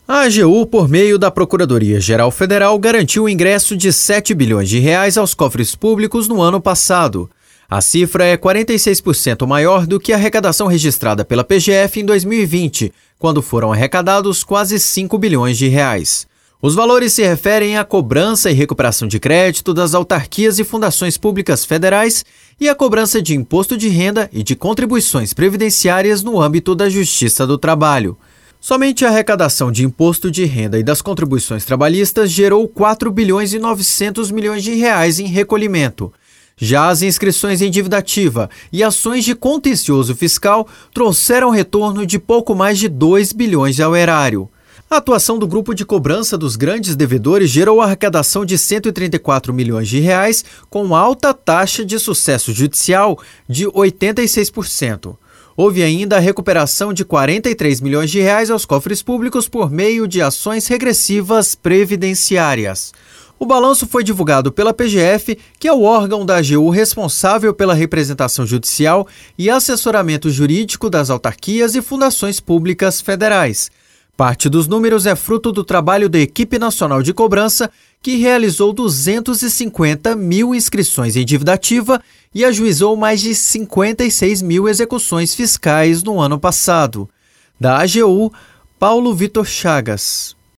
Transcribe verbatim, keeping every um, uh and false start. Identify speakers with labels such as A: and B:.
A: A AGU, por meio da Procuradoria-Geral Federal, garantiu o ingresso de sete bilhões de reais aos cofres públicos no ano passado. A cifra é quarenta e seis por cento maior do que a arrecadação registrada pela P G F em dois mil e vinte, quando foram arrecadados quase cinco bilhões de reais. Os valores se referem à cobrança e recuperação de crédito das autarquias e fundações públicas federais e à cobrança de imposto de renda e de contribuições previdenciárias no âmbito da Justiça do Trabalho. Somente a arrecadação de imposto de renda e das contribuições trabalhistas gerou quatro bilhões e novecentos milhões de reais em recolhimento. Já as inscrições em dívida ativa e ações de contencioso fiscal trouxeram retorno de pouco mais de dois bilhões ao erário. A atuação do grupo de cobrança dos grandes devedores gerou a arrecadação de cento e trinta e quatro milhões de reais, com alta taxa de sucesso judicial de oitenta e seis por cento. Houve ainda a recuperação de quarenta e três milhões de reais aos cofres públicos por meio de ações regressivas previdenciárias. O balanço foi divulgado pela P G F, que é o órgão da AGU responsável pela representação judicial e assessoramento jurídico das autarquias e fundações públicas federais. Parte dos números é fruto do trabalho da Equipe Nacional de Cobrança, que realizou duzentas e cinquenta mil inscrições em dívida ativa e ajuizou mais de cinquenta e seis mil execuções fiscais no ano passado. Da AGU, Paulo Vitor Chagas.